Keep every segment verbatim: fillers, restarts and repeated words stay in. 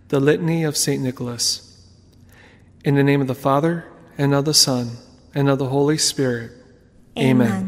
The Litany of Saint Nicholas. In the name of the Father, and of the Son, and of the Holy Spirit. Amen. Amen.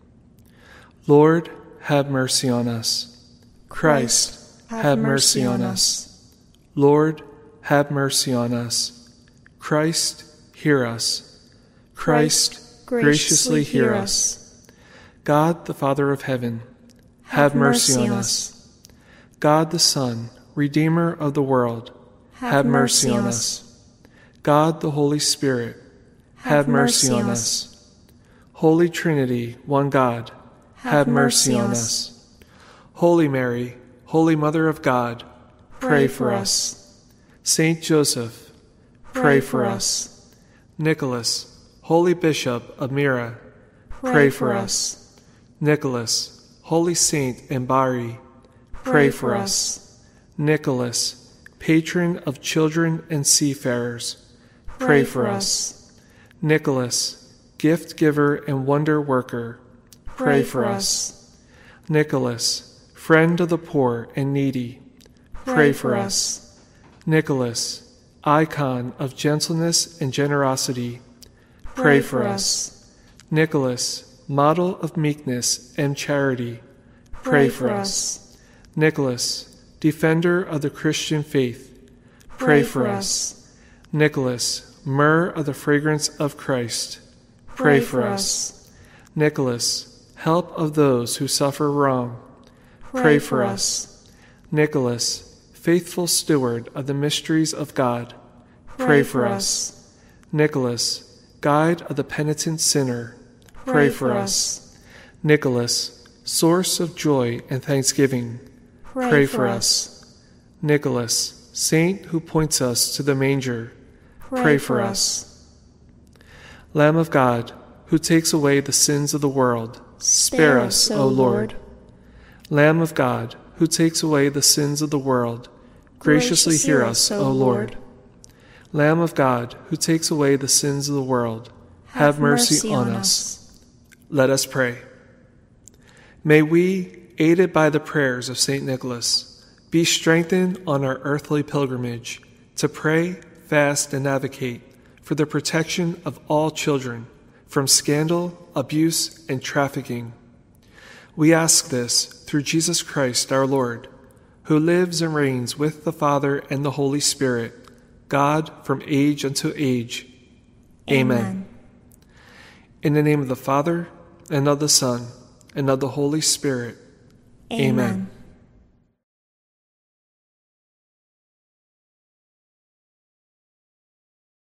Lord, have mercy on us. Christ, have, have mercy on us. Lord, have mercy on us. Christ, hear us. Christ, graciously hear us. God, the Father of heaven, have mercy on us. God, the Son, Redeemer of the world, have mercy on us. God, the Holy Spirit, have mercy on us. Holy Trinity, one God, have mercy on us. Holy Mary, Holy Mother of God, pray for us. Saint Joseph, pray for us. Nicholas, Holy Bishop of Myra, pray for us. Nicholas, Holy Saint in Bari, pray for us. Nicholas, patron of children and seafarers, pray for us. Nicholas, gift giver and wonder worker, pray for us. Nicholas, friend of the poor and needy, pray for us. Nicholas, icon of gentleness and generosity, pray for us. Nicholas, model of meekness and charity, pray for us. Nicholas, defender of the Christian faith, pray for us. Nicholas, myrrh of the fragrance of Christ, pray for us. Nicholas, help of those who suffer wrong, pray for us. Nicholas, faithful steward of the mysteries of God, pray for us. Nicholas, guide of the penitent sinner, pray for us. Nicholas, source of joy and thanksgiving, pray for us. Nicholas, saint who points us to the manger, pray for us. Lamb of God, who takes away the sins of the world, spare us, O Lord. Lamb of God, who takes away the sins of the world, graciously hear us, O Lord. Lamb of God, who takes away the sins of the world, have mercy on us. Let us pray. May we, aided by the prayers of Saint Nicholas, be strengthened on our earthly pilgrimage to pray, fast, and advocate for the protection of all children from scandal, abuse, and trafficking. We ask this through Jesus Christ our Lord, who lives and reigns with the Father and the Holy Spirit, God from age unto age. Amen. Amen. In the name of the Father, and of the Son, and of the Holy Spirit. Amen. Amen.